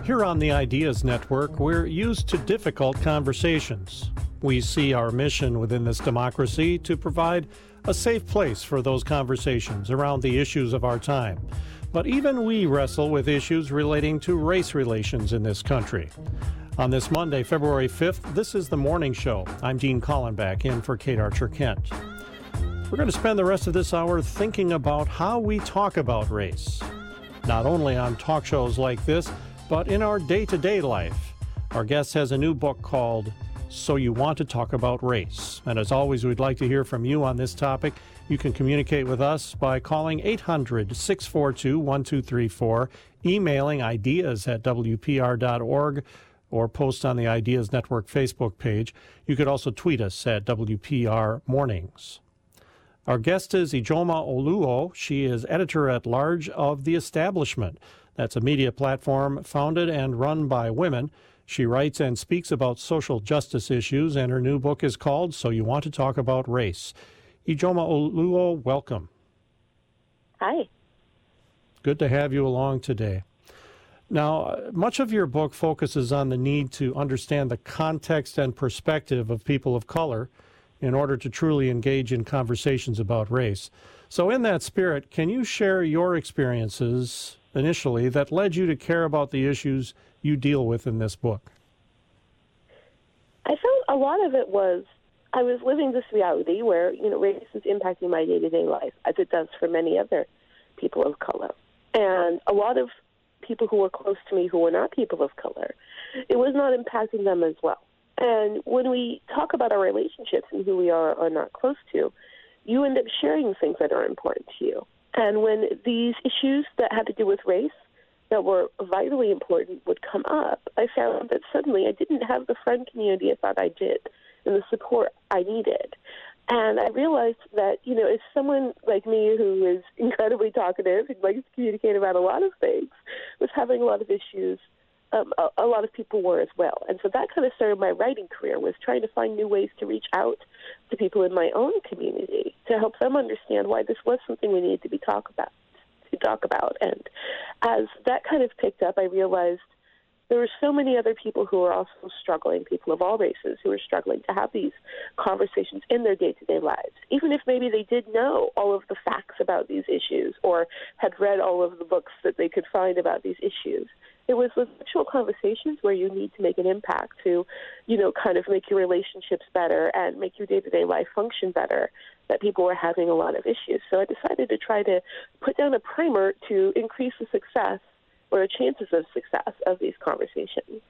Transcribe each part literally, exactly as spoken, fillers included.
Here on the Ideas Network, we're used to difficult conversations. We see our mission within this democracy to provide a safe place for those conversations around the issues of our time. But even we wrestle with issues relating to race relations in this country. On this Monday, February fifth, this is The Morning Show. I'm Dean Collenbach, in for Kate Archer-Kent. We're going to spend the rest of this hour thinking about how we talk about race, not only on talk shows like this, but in our day-to-day life. Our guest has a new book called So You Want to Talk About Race. And as always, we'd like to hear from you on this topic. You can communicate with us by calling eight hundred, six four two, one two three four, emailing ideas at w p r dot org, or post on the Ideas Network Facebook page. You could also tweet us at W P R Mornings. Our guest is Ijoma Oluo. She is editor-at-large of The Establishment. That's a media platform founded and run by women. She writes and speaks about social justice issues, and her new book is called So You Want to Talk About Race. Ijoma Oluo, welcome. Hi. Good to have you along today. Now, much of your book focuses on the need to understand the context and perspective of people of color in order to truly engage in conversations about race. So in that spirit, can you share your experiences initially that led you to care about the issues you deal with in this book? I felt a lot of it was I was living this reality where, you know, race is impacting my day-to-day life, as it does for many other people of color. And a lot of people who were close to me who were not people of color, it was not impacting them as well. And when we talk about our relationships and who we are or not close to, you end up sharing things that are important to you. And when these issues that had to do with race that were vitally important would come up, I found that suddenly I didn't have the friend community I thought I did and the support I needed. And I realized that, you know, as someone like me who is incredibly talkative and likes to communicate about a lot of things, was having a lot of issues, um, a, a lot of people were as well. And so that kind of started my writing career, was trying to find new ways to reach out to people in my own community to help them understand why this was something we needed to be talk about, to talk about. And as that kind of picked up, I realized there were so many other people who were also struggling, people of all races who were struggling to have these conversations in their day-to-day lives, even if maybe they did know all of the facts about these issues or had read all of the books that they could find about these issues. It was those actual conversations where you need to make an impact to, you know, kind of make your relationships better and make your day-to-day life function better, that people were having a lot of issues. So I decided to try to put down a primer to increase the success or chances of success of these conversations.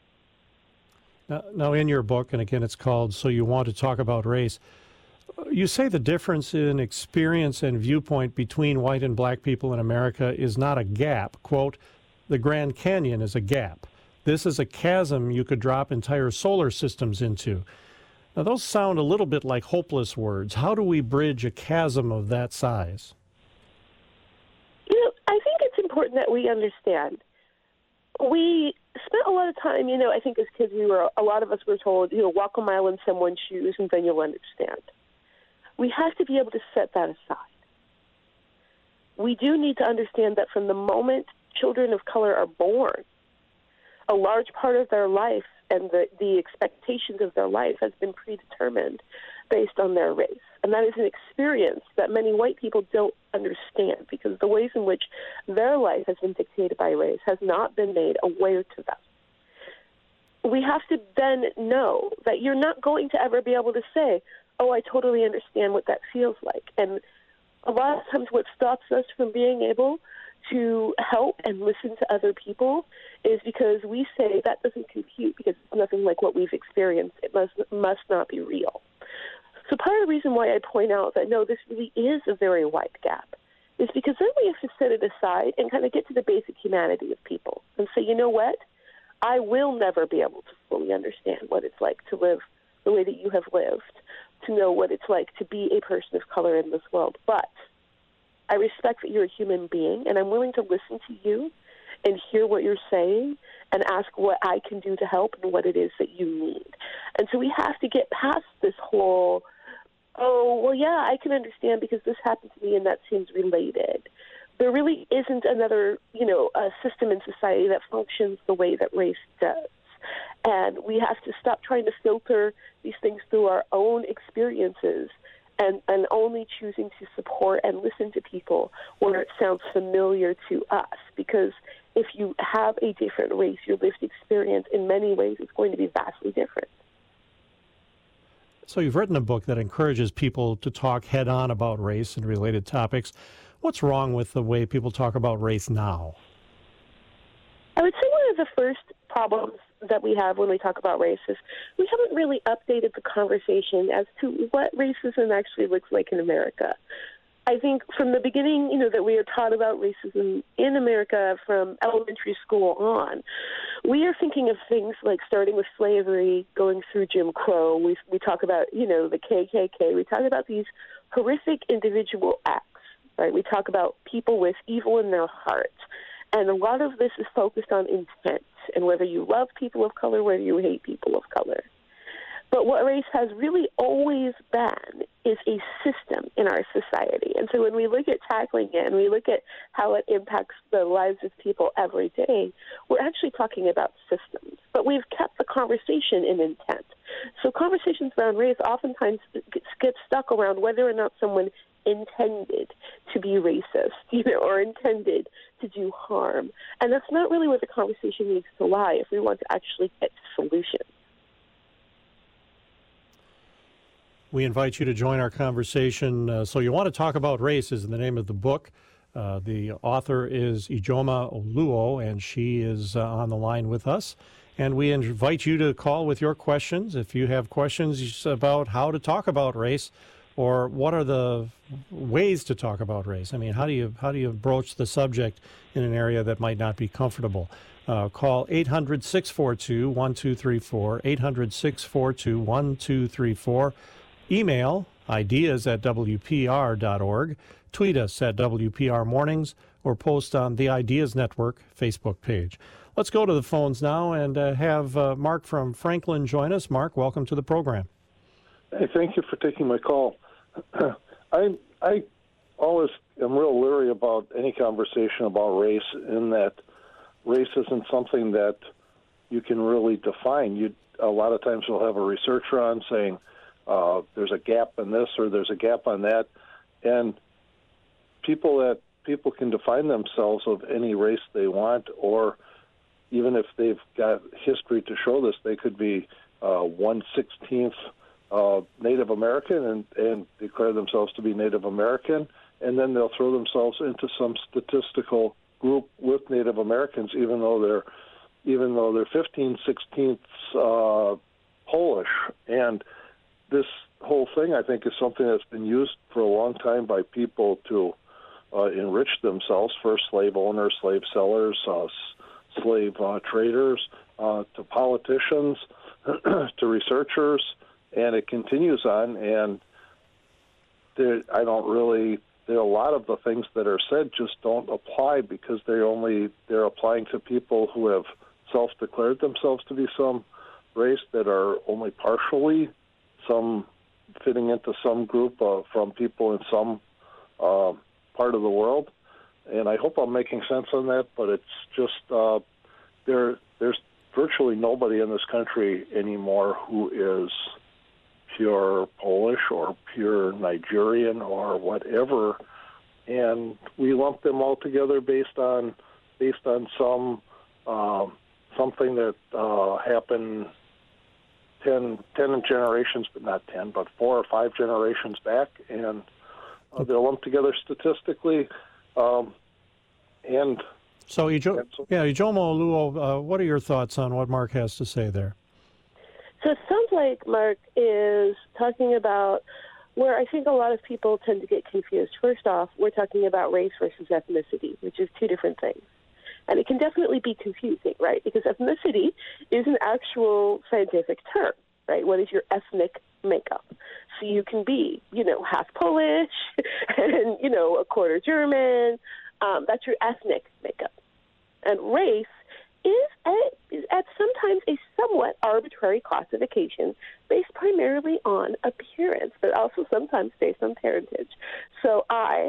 Now, now, in your book, and again, it's called So You Want to Talk About Race, you say the difference in experience and viewpoint between white and black people in America is not a gap. Quote, the Grand Canyon is a gap. This is a chasm you could drop entire solar systems into. Now, those sound a little bit like hopeless words. How do we bridge a chasm of that size? You know, I think it's important that we understand. We spent a lot of time, you know, I think as kids, we were, a lot of us were told, you know, walk a mile in someone's shoes and then you'll understand. We have to be able to set that aside. We do need to understand that from the moment children of color are born, a large part of their life and the, the expectations of their life has been predetermined based on their race. And that is an experience that many white people don't understand, because the ways in which their life has been dictated by race has not been made aware to them. We have to then know that you're not going to ever be able to say, oh, I totally understand what that feels like. And a lot of times what stops us from being able to help and listen to other people is because we say that doesn't compute because it's nothing like what we've experienced. It must must not be real. So part of the reason why I point out that, no, this really is a very wide gap is because then we have to set it aside and kind of get to the basic humanity of people and say, you know what? I will never be able to fully understand what it's like to live the way that you have lived, to know what it's like to be a person of color in this world. But I respect that you're a human being, and I'm willing to listen to you and hear what you're saying and ask what I can do to help and what it is that you need. And so we have to get past this whole, oh, well, yeah, I can understand because this happened to me and that seems related. there really isn't another, you know, a system in society that functions the way that race does. And we have to stop trying to filter these things through our own experiences and, and only choosing to support and listen to people where it sounds familiar to us. Because if you have a different race, your lived experience in many ways is going to be vastly different. So you've written a book that encourages people to talk head-on about race and related topics. What's wrong with the way people talk about race now? I would say one of the first problems that we have when we talk about race is we haven't really updated the conversation as to what racism actually looks like in America. I think from the beginning, you know, that we are taught about racism in America from elementary school on, we are thinking of things like starting with slavery, going through Jim Crow. We we talk about, you know, the K K K. We talk about these horrific individual acts, right? We talk about people with evil in their heart. And a lot of this is focused on intent and whether you love people of color, whether you hate people of color. But what race has really always been is a system in our society. And so when we look at tackling it and we look at how it impacts the lives of people every day, we're actually talking about systems. But we've kept the conversation in intent. So conversations around race oftentimes get stuck around whether or not someone intended to be racist, you know, or intended to do harm. And that's not really where the conversation needs to lie if we want to actually get to solutions. We invite you to join our conversation. Uh, so You Want to Talk About Race is the name of the book. Uh, the author is Ijeoma Oluo, and she is uh, on the line with us. And we invite you to call with your questions. If you have questions about how to talk about race, or what are the ways to talk about race? I mean, how do you how do you broach the subject in an area that might not be comfortable? Uh, call eight hundred, six four two, one two three four, eight hundred, six four two, one two three four. Email ideas at W P R dot org. Tweet us at W P R Mornings, or post on the Ideas Network Facebook page. Let's go to the phones now and uh, have uh, Mark from Franklin join us. Mark, welcome to the program. Hey, thank you for taking my call. I I always am real leery about any conversation about race, in that race isn't something that you can really define. You a lot of times you'll have a researcher on saying uh, there's a gap in this or there's a gap on that, and people that people can define themselves of any race they want, or even if they've got history to show this, they could be uh, one sixteenth. Uh, Native American and, and declare themselves to be Native American, and then they'll throw themselves into some statistical group with Native Americans, even though they're even though they're fifteen sixteenths uh, Polish. And this whole thing, I think, is something that's been used for a long time by people to uh, enrich themselves, for slave owners, slave sellers, uh, slave uh, traders, uh, to politicians, to researchers. And it continues on, and there, I don't really, there are a lot of the things that are said just don't apply, because they only, they're applying to people who have self-declared themselves to be some race that are only partially some fitting into some group uh, from people in some uh, part of the world. And I hope I'm making sense on that, but it's just, uh, there. there's virtually nobody in this country anymore who is pure Polish or pure Nigerian or whatever, and we lump them all together based on based on some uh, something that uh, happened ten, ten generations, but not ten, but four or five generations back, and uh, they're lumped together statistically. Um, and so, Ijo- yeah, Ijeoma Oluo, uh, what are your thoughts on what Mark has to say there? So it sounds like Mark is talking about where I think a lot of people tend to get confused. First off, we're talking about race versus ethnicity, which is two different things. And it can definitely be confusing, right? Because ethnicity is an actual scientific term, right? What is your ethnic makeup? So you can be, you know, half Polish and, you know, a quarter German. Um, that's your ethnic makeup. And race is at, is at sometimes a somewhat arbitrary classification based primarily on appearance, but also sometimes based on parentage. So I,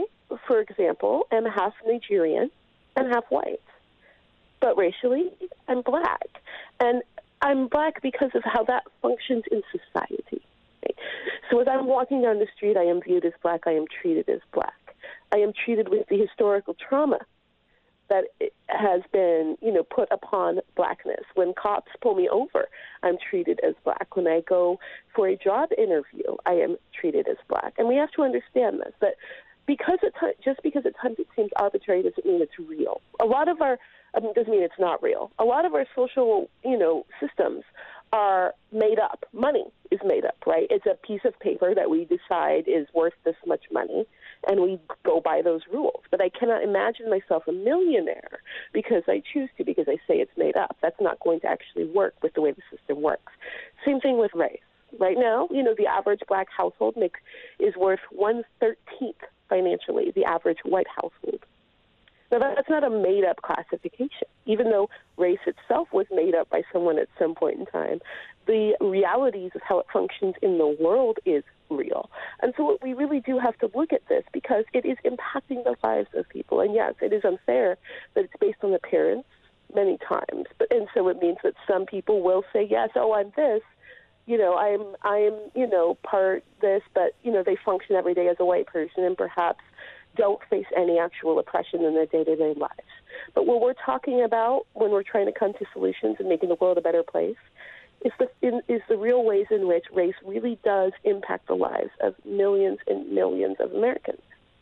for example, am half Nigerian and half white. But racially, I'm black. And I'm black because of how that functions in society. Right? So as I'm walking down the street, I am viewed as black. I am treated as black. I am treated with the historical trauma that has been, you know, put upon blackness. When cops pull me over, I'm treated as black. When I go for a job interview, I am treated as black. And we have to understand this, that because it t- just because at times it seems arbitrary doesn't mean it's real. A lot of our, I mean, doesn't mean it's not real. A lot of our social, you know, systems are made up. Money is made up, right? It's a piece of paper that we decide is worth this much money, and we go by those rules. But I cannot imagine myself a millionaire because I choose to, because I say it's made up. That's not going to actually work with the way the system works. Same thing with race. Right now, you know, the average black household makes, is worth one thirteenth financially the average white household. Now, that's not a made-up classification. Even though race itself was made up by someone at some point in time, the realities of how it functions in the world is real. And so we really do have to look at this because it is impacting the lives of people. And yes, it is unfair that it's based on appearance many times. But, and so it means that some people will say, yes, oh, I'm this. You know, I'm, I'm, you know, part this, but, you know, they function every day as a white person and perhaps don't face any actual oppression in their day-to-day lives. But what we're talking about when we're trying to come to solutions and making the world a better place is the, in, is the real ways in which race really does impact the lives of millions and millions of Americans.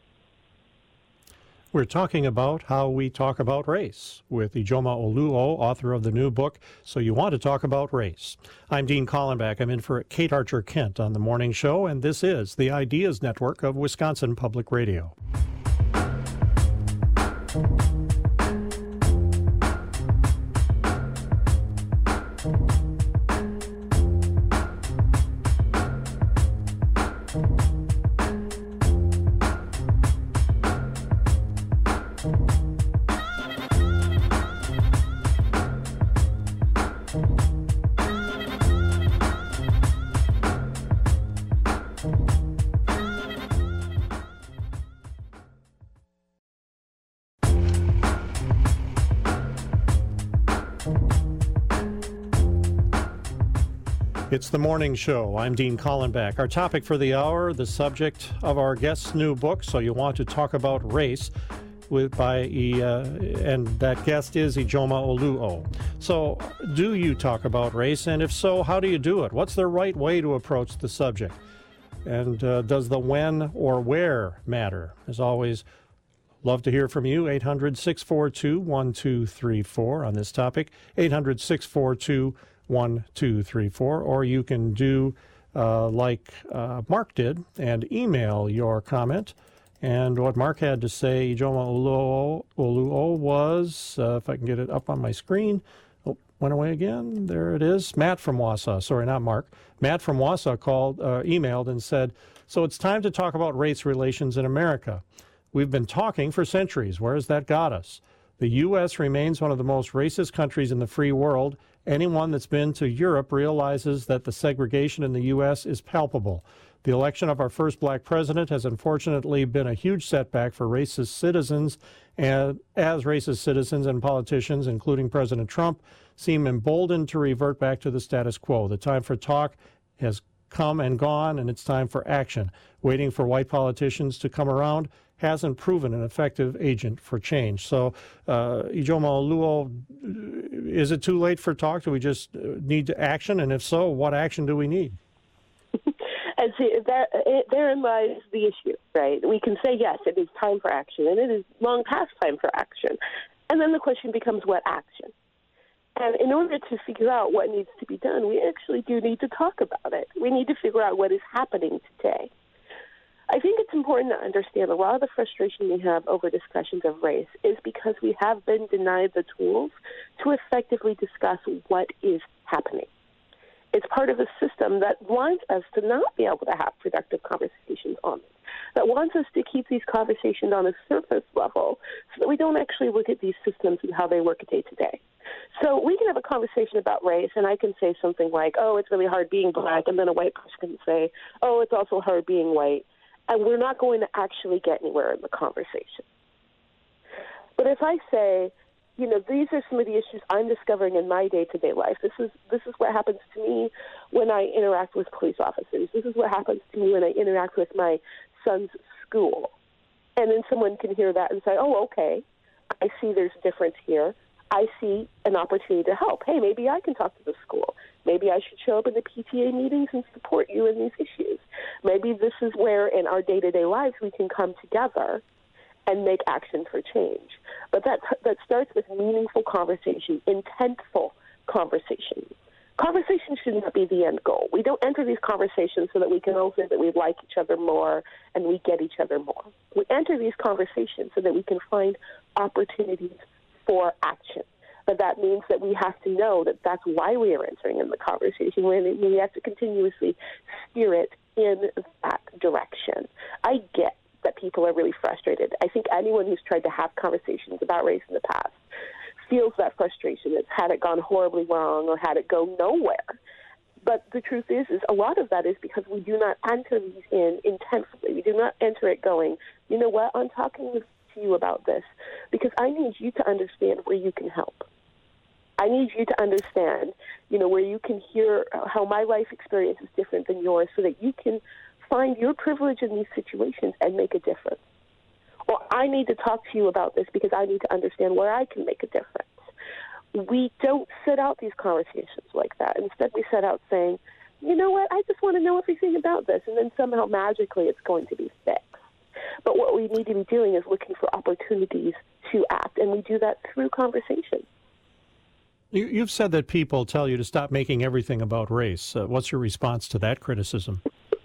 We're talking about how we talk about race with Ijeoma Oluo, author of the new book, So You Want to Talk About Race. I'm Dean Collenbach. I'm in for Kate Archer-Kent on the morning show, and this is the Ideas Network of Wisconsin Public Radio. It's the morning show. I'm Dean Collenbach. Our topic for the hour, the subject of our guest's new book, So You Want to Talk About Race, with by uh, and that guest is Ijeoma Oluo. So, do you talk about race? And if so, how do you do it? What's the right way to approach the subject? And uh, does the when or where matter? As always, love to hear from you. eight hundred, six four two, one two three four on this topic. eight hundred, six four two, one two three four, or you can do uh, like uh, Mark did and email your comment. And what Mark had to say, Ijeoma Oluo, Oluo was, uh, if I can get it up on my screen, oh, went away again. There it is. Matt from Wausau. Sorry, not Mark. Matt from Wausau called, uh, emailed and said, so it's time to talk about race relations in America. We've been talking for centuries. Where has that got us? The U S remains one of the most racist countries in the free world. Anyone that's been to Europe realizes that the segregation in the U S is palpable. The election of our first black president has unfortunately been a huge setback for racist citizens, and as racist citizens and politicians, including President Trump, seem emboldened to revert back to the status quo. The time for talk has come and gone, and it's time for action. Waiting for white politicians to come around hasn't proven an effective agent for change. So, uh, Ijeoma Oluo, is it too late for talk? Do we just need to action? And if so, what action do we need? And see, that, it, therein lies the issue, right? We can say, yes, it is time for action, and it is long past time for action. And then the question becomes, what action? And in order to figure out what needs to be done, we actually do need to talk about it. We need to figure out what is happening today. I think it's important to understand a lot of the frustration we have over discussions of race is because we have been denied the tools to effectively discuss what is happening. It's part of a system that wants us to not be able to have productive conversations on it, that wants us to keep these conversations on a surface level so that we don't actually look at these systems and how they work day to day. So we can have a conversation about race, and I can say something like, oh, it's really hard being black, and then a white person can say, oh, it's also hard being white. and we're not going to actually get anywhere in the conversation. But if I say, you know, these are some of the issues I'm discovering in my day-to-day life. This is this is what happens to me when I interact with police officers. This is what happens to me when I interact with my son's school. And then someone can hear that and say, oh, okay, I see there's a difference here. I see an opportunity to help. Hey, maybe I can talk to the school. Maybe I should show up in the P T A meetings and support you in these issues. Maybe this is where in our day-to-day lives we can come together and make action for change. But that that starts with meaningful conversation, intentful conversation. Conversation should not be the end goal. We don't enter these conversations so that we can all say that we like each other more and we get each other more. We enter these conversations so that we can find opportunities for action. But that means that we have to know that that's why we are entering in the conversation. We have to continuously steer it in that direction. I get that people are really frustrated. I think anyone who's tried to have conversations about race in the past feels that frustration. It's had it gone horribly wrong or had it go nowhere. But the truth is, is a lot of that is because we do not enter these in intensely. We do not enter it going, you know what, I'm talking to you about this because I need you to understand where you can help. I need you to understand, you know, where you can hear how my life experience is different than yours so that you can find your privilege in these situations and make a difference. Or I need to talk to you about this because I need to understand where I can make a difference. We don't set out these conversations like that. Instead, we set out saying, you know what, I just want to know everything about this, and then somehow magically it's going to be fixed. But what we need to be doing is looking for opportunities to act, and we do that through conversation. You, you've said that people tell you to stop making everything about race. Uh, what's your response to that criticism?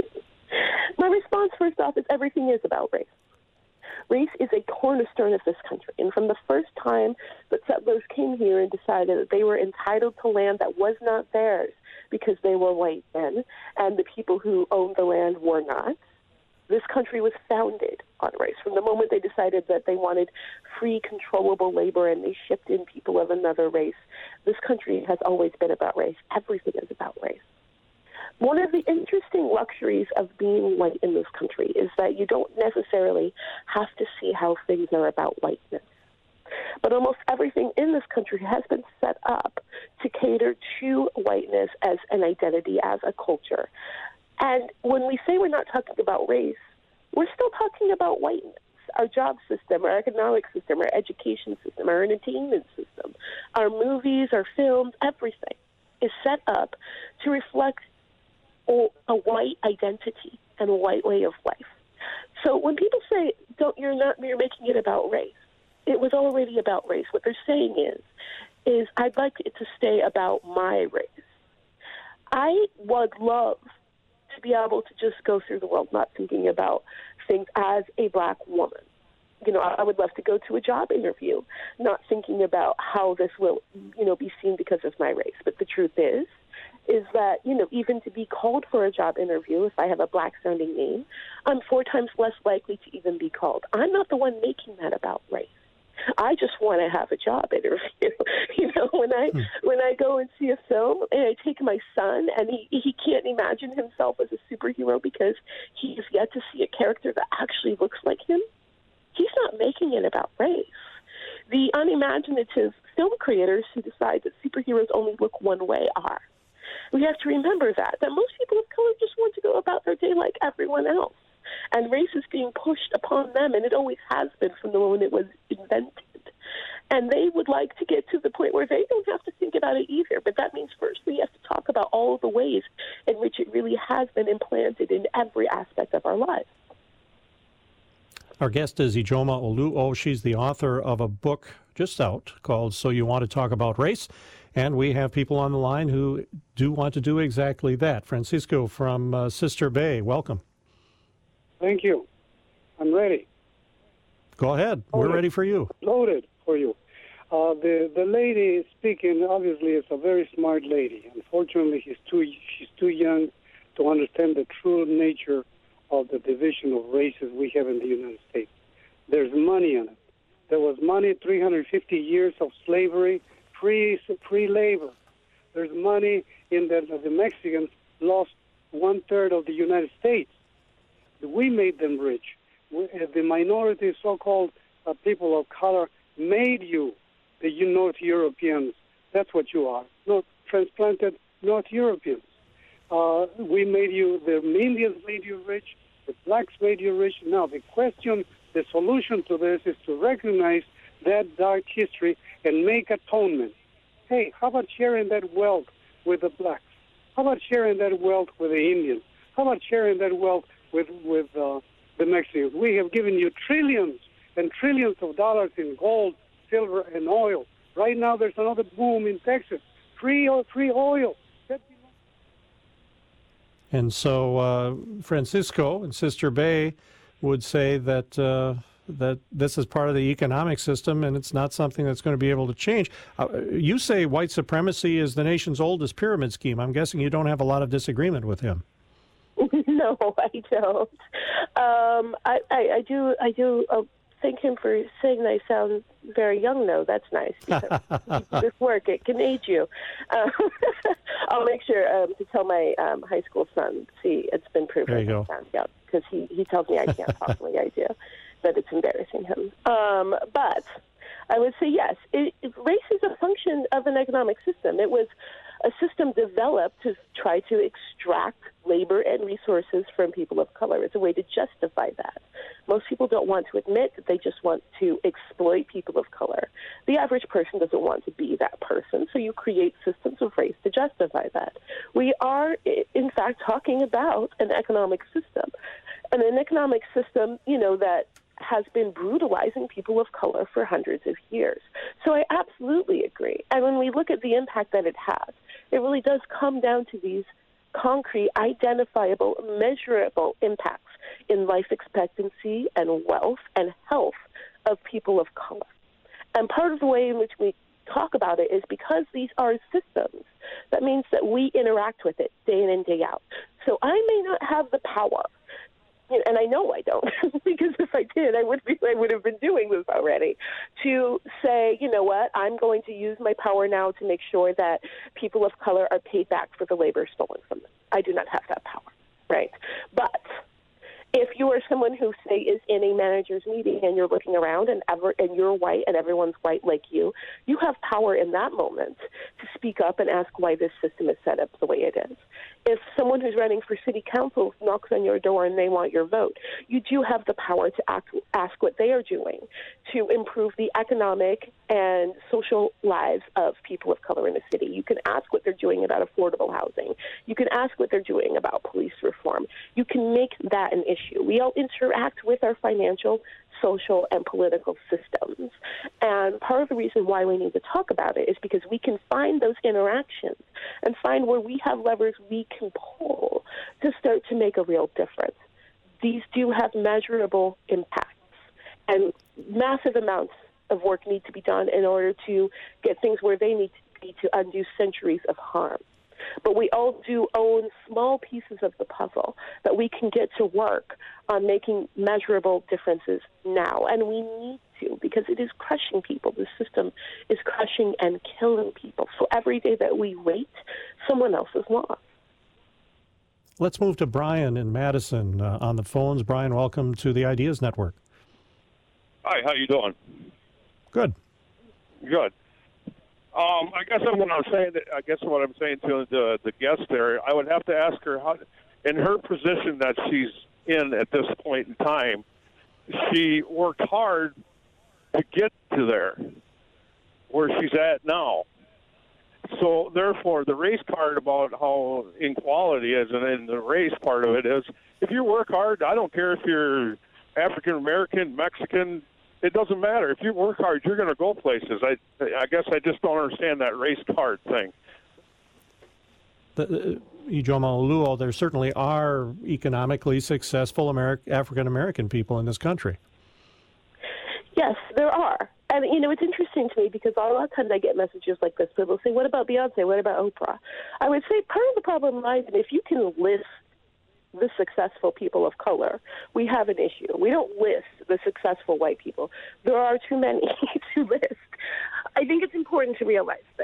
My response, first off, is everything is about race. Race is a cornerstone of this country, and from the first time that settlers came here and decided that they were entitled to land that was not theirs because they were white men, and the people who owned the land were not, this country was founded on race. From the moment they decided that they wanted free, controllable labor and they shipped in people of another race, this country has always been about race. Everything is about race. One of the interesting luxuries of being white in this country is that you don't necessarily have to see how things are about whiteness. But almost everything in this country has been set up to cater to whiteness as an identity, as a culture. And when we say we're not talking about race, we're still talking about whiteness. Our job system, our economic system, our education system, our entertainment system, our movies, our films, everything is set up to reflect a white identity and a white way of life. So when people say, "Don't you're not you're making it about race," it was already about race. What they're saying is, is I'd like it to stay about my race. I would love to be able to just go through the world not thinking about things as a black woman. You know, I would love to go to a job interview not thinking about how this will, you know, be seen because of my race. But the truth is, is that, you know, even to be called for a job interview, if I have a black-sounding name, I'm four times less likely to even be called. I'm not the one making that about race. I just want to have a job interview. You know, when I hmm. when I go and see a film and I take my son and he, he can't imagine himself as a superhero because he has yet to see a character that actually looks like him, he's not making it about race. The unimaginative film creators who decide that superheroes only look one way are. We have to remember that, that most people of color just want to go about their day like everyone else. And race is being pushed upon them, and it always has been from the moment it was invented. And they would like to get to the point where they don't have to think about it either. But that means first we have to talk about all of the ways in which it really has been implanted in every aspect of our lives. Our guest is Ijeoma Oluo. She's the author of a book just out called So You Want to Talk About Race. And we have people on the line who do want to do exactly that. Francisco from uh, Sister Bay, welcome. Thank you. I'm ready. Go ahead. Loaded. We're ready for you. Loaded for you. Uh, the the lady speaking obviously is a very smart lady. Unfortunately, she's too she's too young to understand the true nature of the division of races we have in the United States. There's money in it. There was money, three hundred fifty years of slavery, free free labor. There's money in that the Mexicans lost one third of the United States. We made them rich. We, uh, the minority, so-called uh, people of color, made you the you North Europeans. That's what you are. Not transplanted North Europeans. Uh, we made you, the Indians made you rich, the blacks made you rich. Now the question, the solution to this is to recognize that dark history and make atonement. Hey, how about sharing that wealth with the blacks? How about sharing that wealth with the Indians? How about sharing that wealth with, with uh, the Mexicans? We have given you trillions and trillions of dollars in gold, silver, and oil. Right now there's another boom in Texas. Free, free oil. And so uh, Francisco and Sister Bay would say that uh, that this is part of the economic system and it's not something that's going to be able to change. Uh, you say white supremacy is the nation's oldest pyramid scheme. I'm guessing you don't have a lot of disagreement with him. No, I don't. Um, I, I, I do. I do. Uh, thank him for saying that I sound very young, though. That's nice. Because this work, it can age you. Um, I'll make sure um, to tell my um, high school son, see, it's been proven there you go. I sound young, because he, he tells me I can't possibly idea that it's embarrassing him. Um, but I would say yes. It, it, race is a function of an economic system. It was a system developed to try to extract labor and resources from people of color. It's a way to justify that. Most people don't want to admit that they just want to exploit people of color. The average person doesn't want to be that person, so you create systems of race to justify that. We are, in fact, talking about an economic system, and an economic system, you know, that has been brutalizing people of color for hundreds of years. So I absolutely agree. And when we look at the impact that it has, it really does come down to these concrete, identifiable, measurable impacts in life expectancy and wealth and health of people of color. And part of the way in which we talk about it is because these are systems, that means that we interact with it day in and day out. So I may not have the power, and I know I don't, because if I did, I would be, I would have been doing this already, to say, you know what, I'm going to use my power now to make sure that people of color are paid back for the labor stolen from them. I do not have that power, right? But if you are someone who, say, is in a manager's meeting and you're looking around and ever and you're white and everyone's white like you, you have power in that moment to speak up and ask why this system is set up the way it is. If someone who's running for city council knocks on your door and they want your vote, you do have the power to act, ask what they are doing to improve the economic and social lives of people of color in the city. You can ask what they're doing about affordable housing. You can ask what they're doing about police reform. You can make that an issue. We all interact with our financial, social, and political systems. And part of the reason why we need to talk about it is because we can find those interactions and find where we have levers we can pull to start to make a real difference. These do have measurable impacts, and massive amounts of work need to be done in order to get things where they need to be to undo centuries of harm. But we all do own small pieces of the puzzle that we can get to work on making measurable differences now. And we need to, because it is crushing people. The system is crushing and killing people. So every day that we wait, someone else is lost. Let's move to Brian in Madison uh, on the phones. Brian, welcome to the Ideas Network. Hi, how you doing? Good. Good. Um, I guess what I'm saying. I guess what I'm saying to the the guest there, I would have to ask her how, in her position that she's in at this point in time, she worked hard to get to there, where she's at now. So therefore, the race part about how inequality is, and then the race part of it is, if you work hard, I don't care if you're African American, Mexican. It doesn't matter. If you work hard, you're going to go places. I, I guess I just don't understand that race card thing. The, uh, Ijeoma Oluo, there certainly are economically successful Ameri- African American people in this country. Yes, there are. And, you know, it's interesting to me because a lot of times I get messages like this. People say, what about Beyonce? What about Oprah? I would say part of the problem lies in if you can list the successful people of color, we have an issue. We don't list the successful white people. There are too many to list. I think it's important to realize this.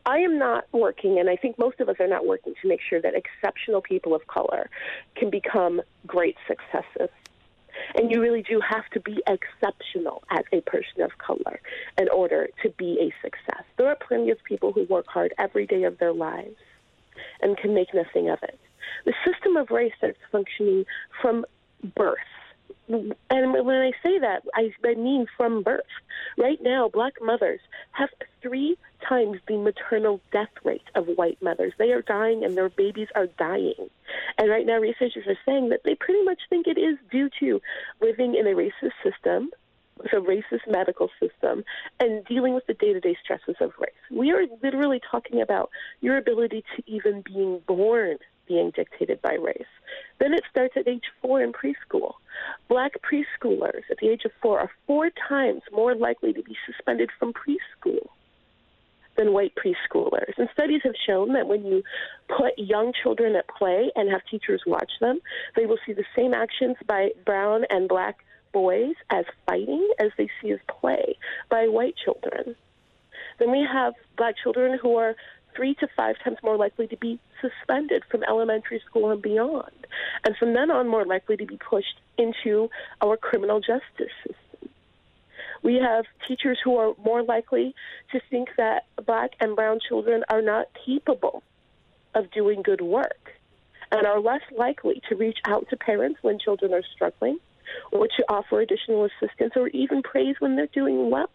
I am not working, and I think most of us are not working to make sure that exceptional people of color can become great successes. And you really do have to be exceptional as a person of color in order to be a success. There are plenty of people who work hard every day of their lives and can make nothing of it. The system of race starts functioning from birth. And when I say that, I, I mean from birth. Right now, black mothers have three times the maternal death rate of white mothers. They are dying and their babies are dying. And right now, researchers are saying that they pretty much think it is due to living in a racist system, a racist medical system, and dealing with the day-to-day stresses of race. We are literally talking about your ability to even being born being dictated by race. Then it starts at age four in preschool. Black preschoolers at the age of four are four times more likely to be suspended from preschool than white preschoolers. And studies have shown that when you put young children at play and have teachers watch them, they will see the same actions by brown and black boys as fighting as they see as play by white children. Then we have black children who are three to five times more likely to be suspended from elementary school and beyond. And from then on, more likely to be pushed into our criminal justice system. We have teachers who are more likely to think that black and brown children are not capable of doing good work and are less likely to reach out to parents when children are struggling or to offer additional assistance or even praise when they're doing well.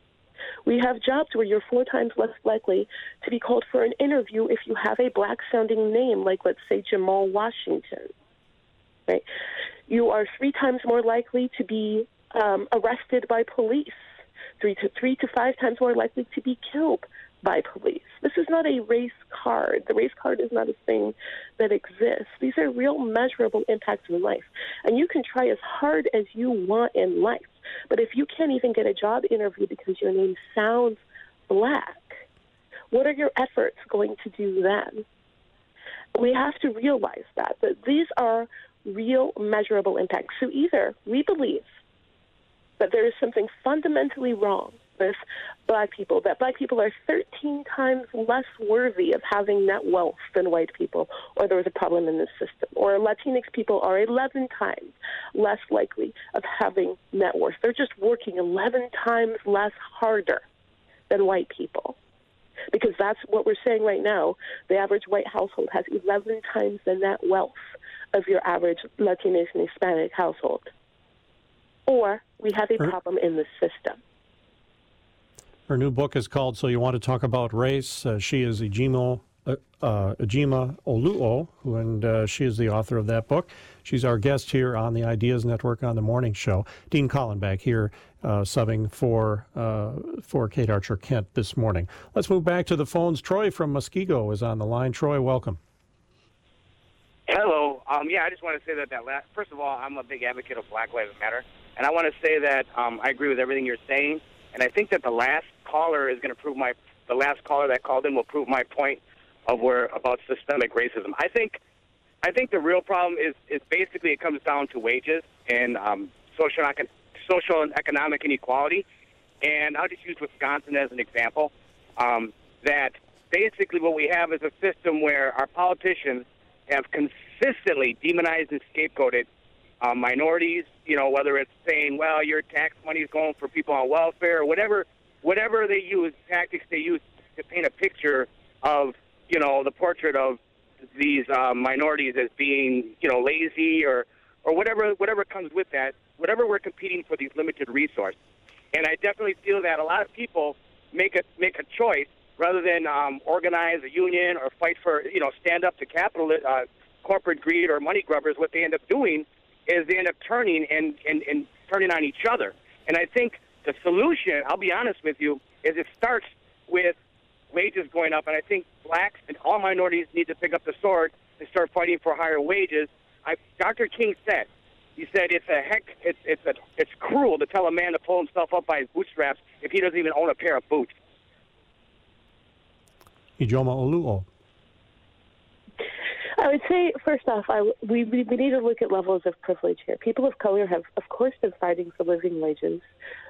We have jobs where you're four times less likely to be called for an interview if you have a black-sounding name, like, let's say, Jamal Washington. Right? You are three times more likely to be um, arrested by police, three to three to five times more likely to be killed by police. This is not a race card. The race card is not a thing that exists. These are real measurable impacts in life. And you can try as hard as you want in life. But if you can't even get a job interview because your name sounds black, what are your efforts going to do then? We have to realize that, that these are real measurable impacts. So either we believe that there is something fundamentally wrong with black people, that black people are thirteen times less worthy of having net wealth than white people, or there is a problem in this system, or Latinx people are eleven times less likely of having net worth. They're just working eleven times less harder than white people. Because that's what we're saying right now. The average white household has eleven times the net wealth of your average Latinx and Hispanic household. Or we have a problem in the system. Her new book is called So You Want to Talk About Race. Uh, she is Ejima, uh, uh, Ejima Oluo, who, and uh, she is the author of that book. She's our guest here on the Ideas Network on the Morning Show. Dean Kallenbach here, uh, subbing for uh, for Kate Archer Kent this morning. Let's move back to the phones. Troy from Muskego is on the line. Troy, welcome. Hello. Um, yeah, I just want to say that, that last, first of all, I'm a big advocate of Black Lives Matter. And I want to say that um, I agree with everything you're saying. And I think that the last caller is going to prove my, the last caller that called in will prove my point of where, about systemic racism. I think, I think the real problem is, is basically it comes down to wages and um, social, social and economic inequality. And I'll just use Wisconsin as an example, um, that basically what we have is a system where our politicians have consistently demonized and scapegoated uh, minorities, you know, whether it's saying, well, your tax money is going for people on welfare or whatever, whatever they use, tactics they use to paint a picture of, you know, the portrait of these uh, minorities as being, you know, lazy or, or whatever, whatever comes with that, whatever we're competing for these limited resources. And I definitely feel that a lot of people make a, make a choice rather than um, organize a union or fight for, you know, stand up to capital, uh, corporate greed or money grubbers. What they end up doing is they end up turning and, and, and turning on each other. And I think the solution, I'll be honest with you, is it starts with wages going up. And I think blacks and all minorities need to pick up the sword and start fighting for higher wages. I, Doctor King said, he said it's a heck, it's it's a, it's cruel to tell a man to pull himself up by his bootstraps if he doesn't even own a pair of boots. Ejima Oluo. I would say, first off, I, we, we we need to look at levels of privilege here. People of color have, of course, been fighting for living wages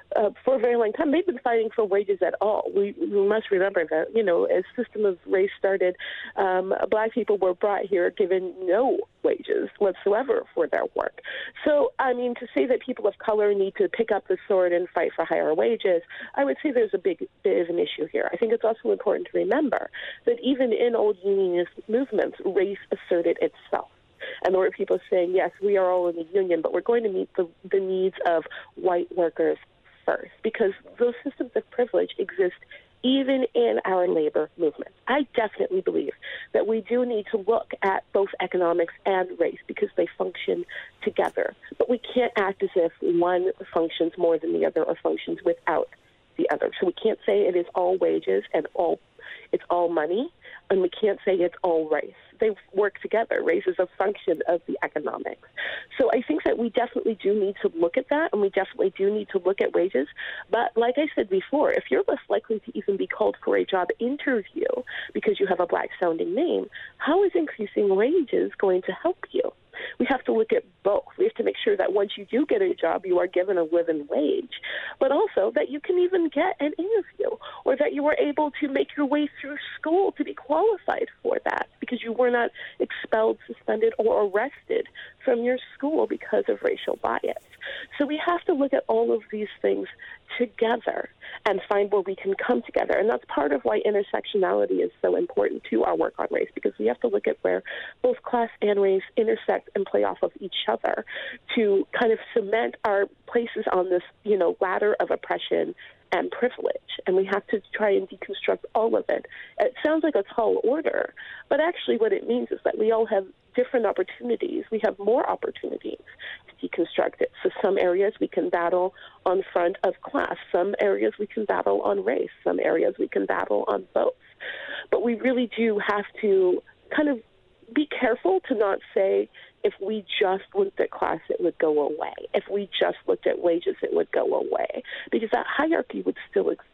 uh, for a very long time, they've been fighting for wages at all. We, we must remember that, you know, as system of race started, um, black people were brought here given no wages whatsoever for their work. So, I mean, to say that people of color need to pick up the sword and fight for higher wages, I would say there's a big bit of an issue here. I think it's also important to remember that even in old unionist movements, race asserted itself. And there were people saying, yes, we are all in the union, but we're going to meet the, the needs of white workers first, because those systems of privilege exist even in our labor movement. I definitely believe that we do need to look at both economics and race because they function together. But we can't act as if one functions more than the other or functions without the other. So we can't say it is all wages and all it's all money, and we can't say it's all race. They work together. Race is a function of the economics. So I think that we definitely do need to look at that, and we definitely do need to look at wages. But like I said before, if you're less likely to even be called for a job interview because you have a black-sounding name, how is increasing wages going to help you? We have to look at both. We have to make sure that once you do get a job, you are given a living wage, but also that you can even get an interview or that you are able to make your way through school to be qualified for that because you were not expelled, suspended, or arrested from your school because of racial bias. So we have to look at all of these things together and find where we can come together. And that's part of why intersectionality is so important to our work on race, because we have to look at where both class and race intersect and play off of each other to kind of cement our places on this, you know, ladder of oppression and privilege. And we have to try and deconstruct all of it. It sounds like a tall order, but actually what it means is that we all have different opportunities. We have more opportunities to deconstruct it. So some areas we can battle on front of class. Some areas we can battle on race. Some areas we can battle on both. But we really do have to kind of be careful to not say if we just looked at class, it would go away. If we just looked at wages, it would go away, because that hierarchy would still exist.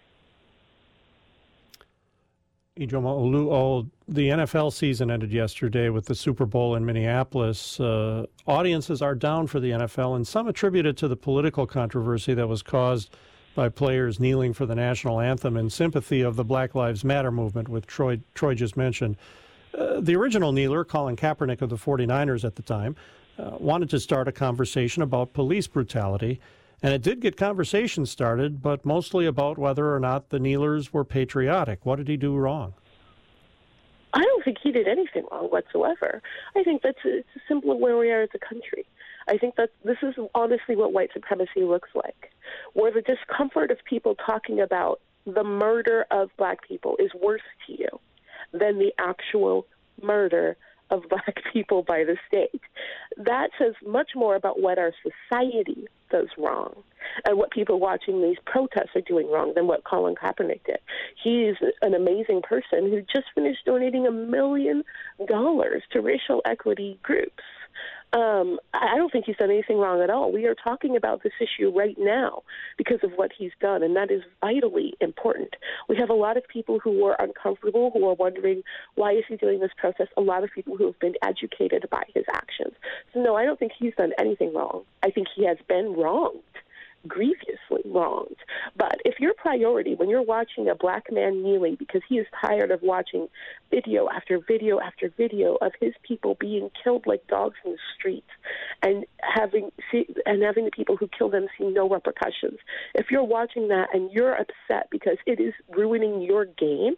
Ijeoma Oluo, the N F L season ended yesterday with the Super Bowl in Minneapolis. Uh, audiences are down for the N F L, and some attribute it to the political controversy that was caused by players kneeling for the national anthem in sympathy of the Black Lives Matter movement, which Troy, Troy just mentioned. Uh, the original kneeler, Colin Kaepernick of the forty-niners at the time, uh, wanted to start a conversation about police brutality. And it did get conversation started, but mostly about whether or not the kneelers were patriotic. What did he do wrong? I don't think he did anything wrong whatsoever. I think that's it's simply where we are as a country. I think that this is honestly what white supremacy looks like, where the discomfort of people talking about the murder of black people is worse to you than the actual murder of black people by the state. That says much more about what our society does wrong and what people watching these protests are doing wrong than what Colin Kaepernick did. He is an amazing person who just finished donating a million dollars to racial equity groups. Um, I don't think he's done anything wrong at all. We are talking about this issue right now because of what he's done, and that is vitally important. We have a lot of people who are uncomfortable, who are wondering, why is he doing this protest? A lot of people who have been educated by his actions. So, no, I don't think he's done anything wrong. I think he has been wronged, grievously wronged. But if your priority, when you're watching a black man kneeling because he is tired of watching video after video after video of his people being killed like dogs in the streets and having see, and having the people who kill them see no repercussions, if you're watching that and you're upset because it is ruining your game,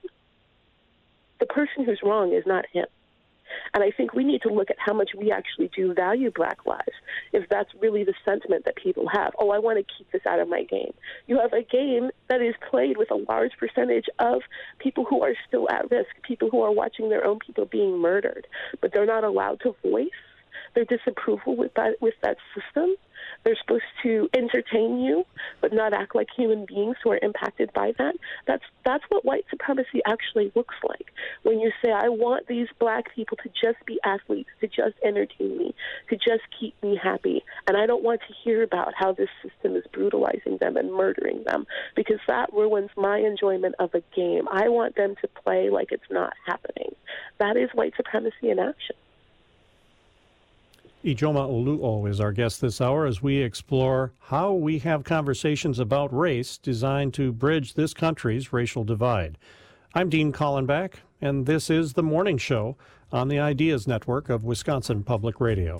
the person who's wrong is not him. And I think we need to look at how much we actually do value black lives, if that's really the sentiment that people have. Oh, I want to keep this out of my game. You have a game that is played with a large percentage of people who are still at risk, people who are watching their own people being murdered, but they're not allowed to voice their disapproval with that, with that system. They're supposed to entertain you, but not act like human beings who are impacted by that. That's that's what white supremacy actually looks like. When you say, I want these black people to just be athletes, to just entertain me, to just keep me happy, and I don't want to hear about how this system is brutalizing them and murdering them, because that ruins my enjoyment of a game. I want them to play like it's not happening. That is white supremacy in action. Ijoma Oluo is our guest this hour as we explore how we have conversations about race designed to bridge this country's racial divide. I'm Dean Collenbach, and this is The Morning Show on the Ideas Network of Wisconsin Public Radio.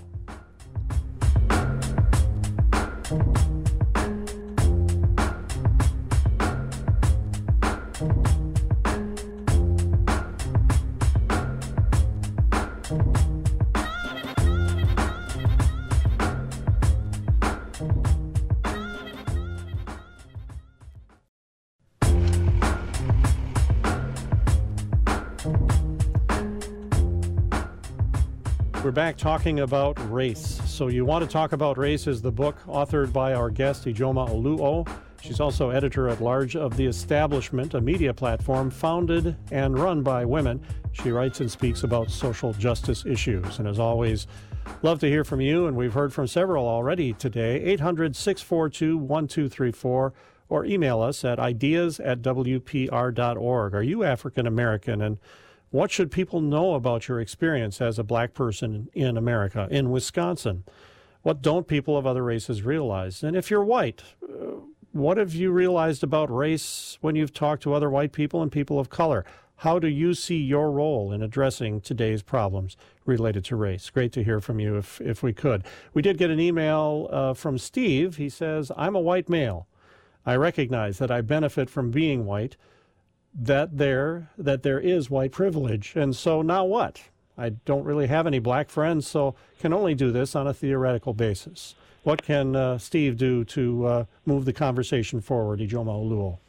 We're back talking about race. So You Want to Talk About Race is the book authored by our guest, Ijoma Oluo. She's also editor-at-large of The Establishment, a media platform founded and run by women. She writes and speaks about social justice issues. And as always, love to hear from you, and we've heard from several already today. eight hundred, six four two, one two three four, or email us at ideas at w p r dot org. Are you African American, and what should people know about your experience as a black person in America, in Wisconsin? What don't people of other races realize? And if you're white, uh, what have you realized about race when you've talked to other white people and people of color? How do you see your role in addressing today's problems related to race? Great to hear from you if, if we could. We did get an email uh, from Steve. He says, I'm a white male. I recognize that I benefit from being white, that there that there is white privilege. And so now what? I don't really have any black friends, so can only do this on a theoretical basis. What can uh, Steve do to uh, move the conversation forward, Ijoma Oluo?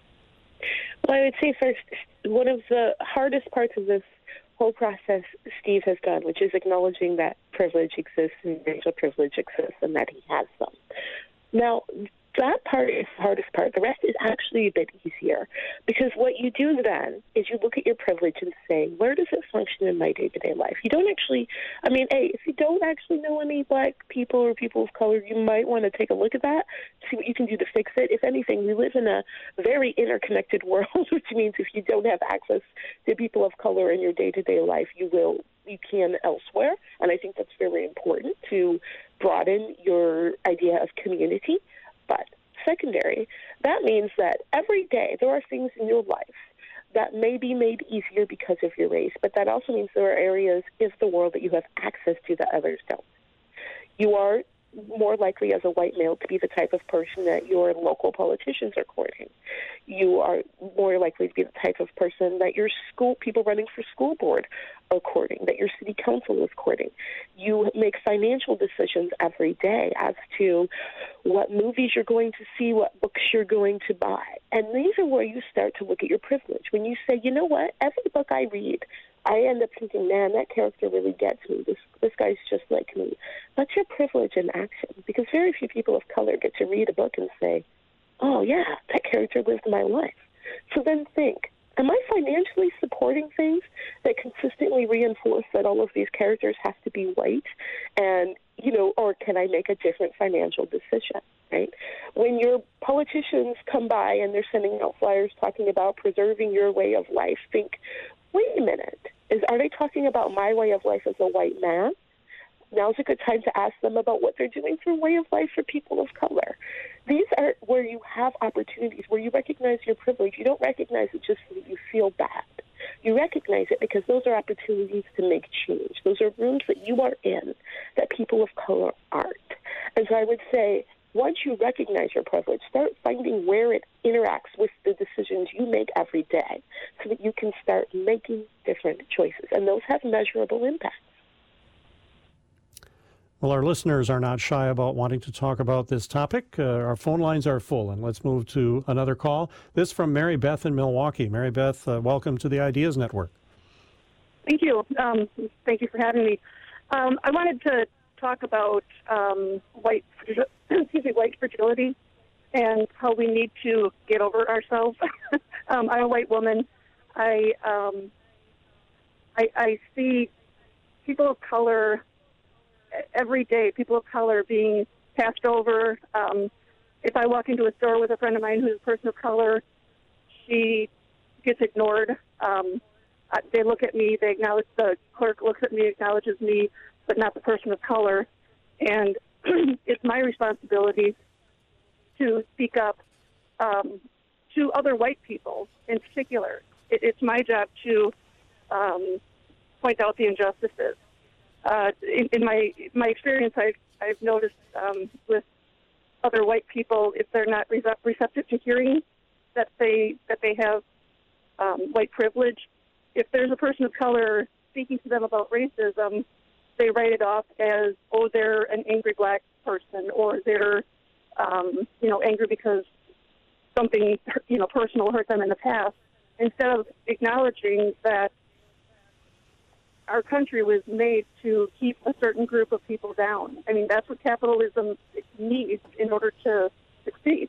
Well, I would say first, one of the hardest parts of this whole process Steve has done, which is acknowledging that privilege exists and racial privilege exists and that he has some. Now, that part is the hardest part. The rest is actually a bit easier, because what you do then is you look at your privilege and say, where does it function in my day-to-day life? You don't actually, I mean, hey, if you don't actually know any black people or people of color, you might want to take a look at that, see what you can do to fix it. If anything, we live in a very interconnected world, which means if you don't have access to people of color in your day-to-day life, you will, you can elsewhere. And I think that's very important to broaden your idea of community. But secondary, that means that every day there are things in your life that may be made easier because of your race, but that also means there are areas of the world that you have access to that others don't. You are more likely as a white male to be the type of person that your local politicians are courting. You are more likely to be the type of person that your school, people running for school board are courting, that your city council is courting. You make financial decisions every day as to what movies you're going to see, what books you're going to buy. And these are where you start to look at your privilege. When you say, you know what, every book I read, I end up thinking, man, that character really gets me. This this guy's just like me. That's your privilege in action, because very few people of color get to read a book and say, oh, yeah, that character lived my life. So then think, am I financially supporting things that consistently reinforce that all of these characters have to be white? And, you know, or can I make a different financial decision, right? When your politicians come by and they're sending out flyers talking about preserving your way of life, think, wait a minute, is are they talking about my way of life as a white man? Now's a good time to ask them about what they're doing for way of life for people of color. These are where you have opportunities, where you recognize your privilege. You don't recognize it just so that you feel bad. You recognize it because those are opportunities to make change. Those are rooms that you are in that people of color aren't. And so I would say, once you recognize your privilege, start finding where it interacts with the decisions you make every day so that you can start making different choices. And those have measurable impact. Well, our listeners are not shy about wanting to talk about this topic. Uh, our phone lines are full, and let's move to another call. This from Mary Beth in Milwaukee. Mary Beth, uh, welcome to the Ideas Network. Thank you. Um, thank you for having me. Um, I wanted to talk about um, white, excuse me, white fragility and how we need to get over ourselves. um, I'm a white woman. I, um, I I see people of color every day, people of color being passed over. Um, if I walk into a store with a friend of mine who's a person of color, she gets ignored. Um, they look at me, they acknowledge, the clerk looks at me, acknowledges me, but not the person of color. And it's my responsibility to speak up um, to other white people in particular. It, it's my job to um, point out the injustices. Uh, in, in my my experience, I've, I've noticed um, with other white people, if they're not rece- receptive to hearing that they that they have um, white privilege, if there's a person of color speaking to them about racism, they write it off as, oh, they're an angry black person, or they're, um, you know, angry because something, you know, personal hurt them in the past, instead of acknowledging that our country was made to keep a certain group of people down. I mean, that's what capitalism needs in order to succeed.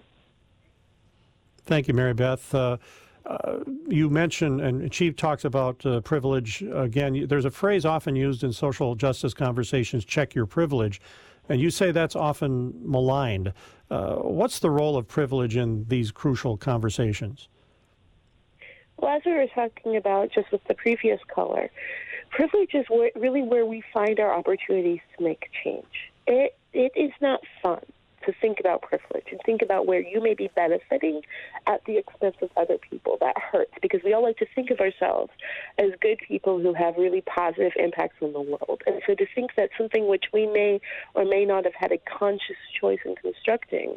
Thank you, Mary Beth. Uh, uh, you mentioned, and Chief talks about uh, privilege. Again, there's a phrase often used in social justice conversations, check your privilege, and you say that's often maligned. Uh, what's the role of privilege in these crucial conversations? Well, as we were talking about just with the previous caller, privilege is where, really where we find our opportunities to make change. It It is not fun to think about privilege and think about where you may be benefiting at the expense of other people. That hurts because we all like to think of ourselves as good people who have really positive impacts on the world. And so to think that something which we may or may not have had a conscious choice in constructing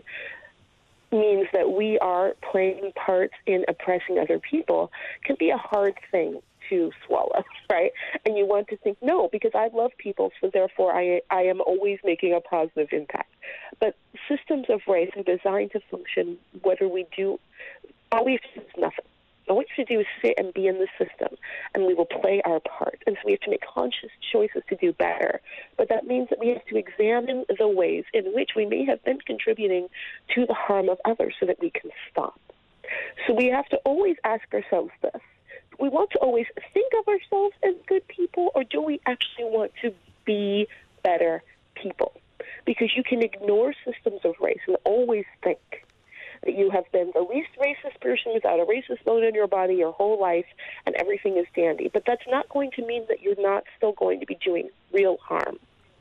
means that we are playing parts in oppressing other people can be a hard thing to swallow, right? And you want to think, no, because I love people, so therefore I, I am always making a positive impact. But systems of race are designed to function whether we do, all we have to do is nothing. All we have to do is sit and be in the system, and we will play our part. And so we have to make conscious choices to do better. But that means that we have to examine the ways in which we may have been contributing to the harm of others so that we can stop. So we have to always ask ourselves this. We want to always think of ourselves as good people, or do we actually want to be better people? Because you can ignore systems of race and always think that you have been the least racist person without a racist bone in your body your whole life and everything is dandy. But that's not going to mean that you're not still going to be doing real harm.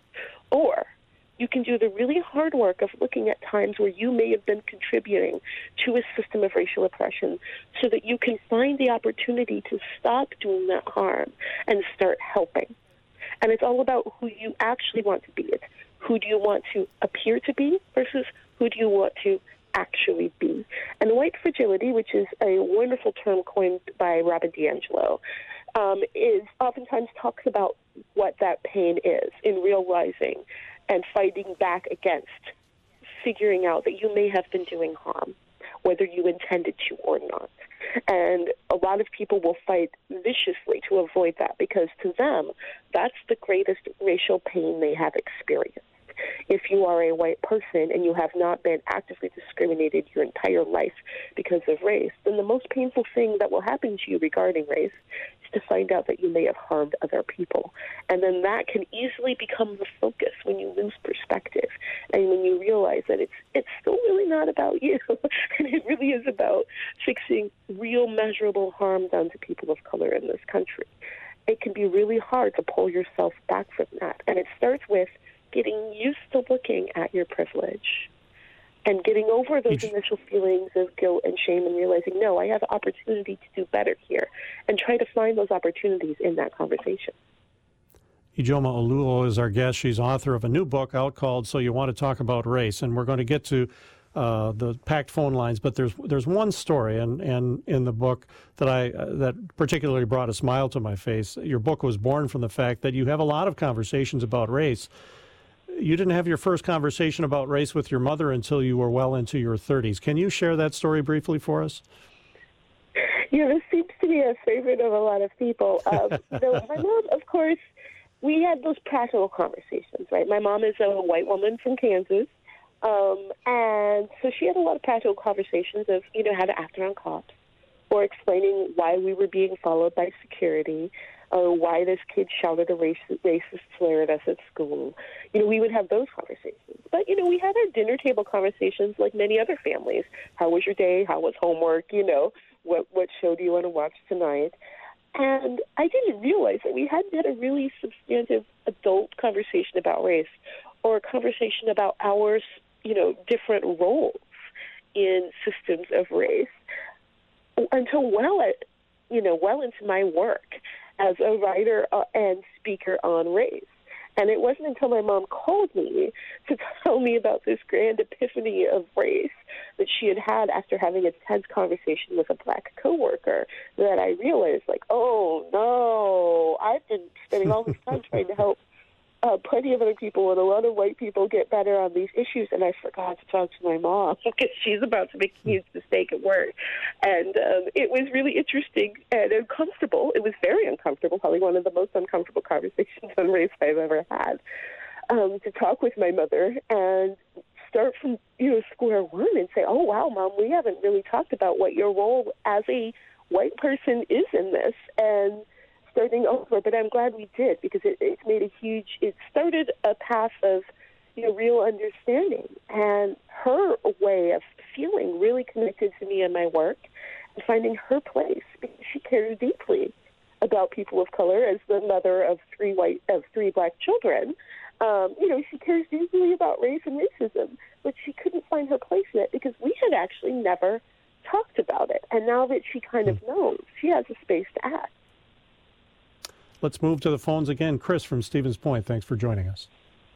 Or you can do the really hard work of looking at times where you may have been contributing to a system of racial oppression so that you can find the opportunity to stop doing that harm and start helping. And it's all about who you actually want to be. It's who do you want to appear to be versus who do you want to actually be. And white fragility, which is a wonderful term coined by Robin DiAngelo, um, is oftentimes talks about what that pain is in realizing and fighting back against figuring out that you may have been doing harm, whether you intended to or not. And a lot of people will fight viciously to avoid that because to them, that's the greatest racial pain they have experienced. If you are a white person and you have not been actively discriminated your entire life because of race, then the most painful thing that will happen to you regarding race is to find out that you may have harmed other people. And then that can easily become the focus when you lose perspective and when you realize that it's it's still really not about you. And it really is about fixing real measurable harm done to people of color in this country. It can be really hard to pull yourself back from that. And it starts with getting used to looking at your privilege and getting over those initial feelings of guilt and shame and realizing, no, I have an opportunity to do better here, and try to find those opportunities in that conversation. Ijeoma Oluo is our guest. She's author of a new book out called So You Want to Talk About Race, and we're going to get to uh, the packed phone lines, but there's there's one story and and in the book that I uh, that particularly brought a smile to my face. Your book was born from the fact that you have a lot of conversations about race. You didn't have your first conversation about race with your mother until you were well into your thirties. Can you share that story briefly for us? Yeah, this seems to be a favorite of a lot of people. Um, so my mom, of course, we had those practical conversations, right? My mom is a white woman from Kansas, um, and so she had a lot of practical conversations of, you know, how to act around cops or explaining why we were being followed by security, or why this kid shouted a racist, racist slur at us at school. You know, we would have those conversations. But, you know, we had our dinner table conversations like many other families. How was your day? How was homework? You know, what, what show do you want to watch tonight? And I didn't realize that we hadn't had a really substantive adult conversation about race or a conversation about our, you know, different roles in systems of race until well, at, you know, well into my work as a writer uh, and speaker on race. And it wasn't until my mom called me to tell me about this grand epiphany of race that she had had after having a tense conversation with a black coworker that I realized, like, oh, no, I've been spending all this time trying to help uh, plenty of other people and a lot of white people get better on these issues, and I forgot to talk to my mom because she's about to make a huge mistake at work. And um, it was really interesting and uncomfortable. It was very uncomfortable, probably one of the most uncomfortable conversations on race I've ever had, um, to talk with my mother and start from, you know, square one and say, oh, wow, Mom, we haven't really talked about what your role as a white person is in this. And starting over, but I'm glad we did because it, it's made a huge, it started a path of, you know, real understanding. And her way of feeling really connected to me and my work and finding her place because she cares deeply about people of color as the mother of three white, of three black children. Um, you know, she cares deeply about race and racism, but she couldn't find her place in it because we had actually never talked about it. And now that she kind of knows, she has a space to act. Let's move to the phones again. Chris from Stevens Point, thanks for joining us.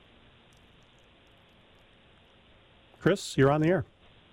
Chris, you're on the air.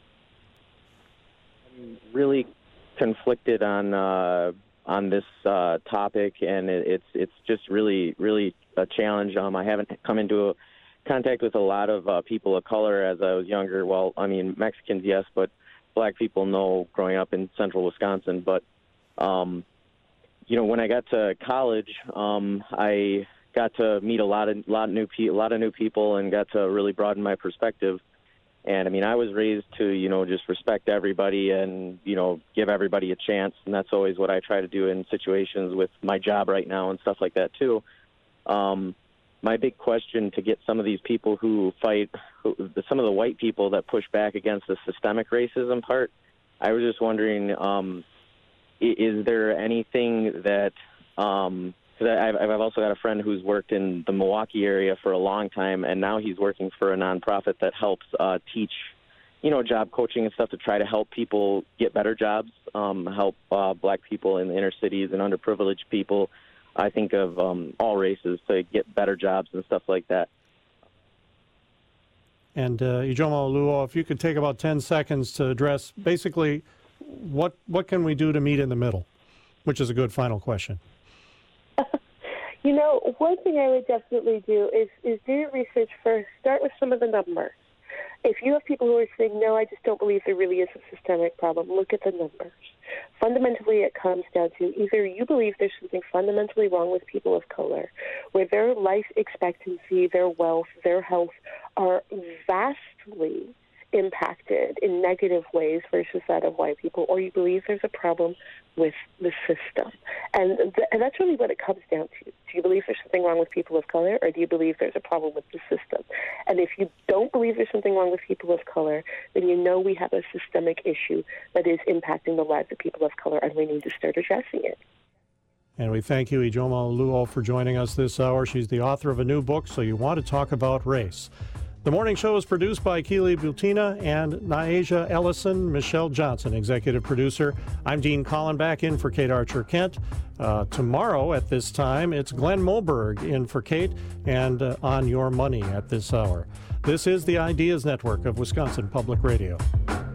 I'm really conflicted on uh, on this uh, topic, and it, it's it's just really, really a challenge. Um, I haven't come into a contact with a lot of uh, people of color as I was younger. Well, I mean, Mexicans, yes, but black people, no, growing up in central Wisconsin. But um, you know, when I got to college, um, I got to meet a lot of lot of new pe- a lot of new people, and got to really broaden my perspective. And I mean, I was raised to, you know, just respect everybody and, you know, give everybody a chance, and that's always what I try to do in situations with my job right now and stuff like that too. Um, my big question to get some of these people who fight, who, some of the white people that push back against the systemic racism part, I was just wondering. Um, Is there anything that, um, cause I've, I've also got a friend who's worked in the Milwaukee area for a long time, and now he's working for a nonprofit that helps uh, teach, you know, job coaching and stuff to try to help people get better jobs, um, help uh, black people in the inner cities and underprivileged people, I think of um, all races, to get better jobs and stuff like that. And uh, Ijeoma Oluo, if you could take about ten seconds to address basically What what can we do to meet in the middle, which is a good final question. You know, one thing I would definitely do is, is do your research first. Start with some of the numbers. If you have people who are saying, no, I just don't believe there really is a systemic problem, look at the numbers. Fundamentally, it comes down to either you believe there's something fundamentally wrong with people of color, where their life expectancy, their wealth, their health are vastly impacted in negative ways versus that of white people, or you believe there's a problem with the system. And, th- and that's really what it comes down to. Do you believe there's something wrong with people of color, or do you believe there's a problem with the system? And if you don't believe there's something wrong with people of color, then you know we have a systemic issue that is impacting the lives of people of color, and we need to start addressing it. And we thank you, Ijeoma Oluo, for joining us this hour. She's the author of a new book, So You Want to Talk About Race. The morning show is produced by Keely Butina and Naija Ellison, Michelle Johnson, executive producer. I'm Dean Collenbach in for Kate Archer-Kent. Uh, tomorrow at this time, it's Glenn Moberg in for Kate and uh, On Your Money at this hour. This is the Ideas Network of Wisconsin Public Radio.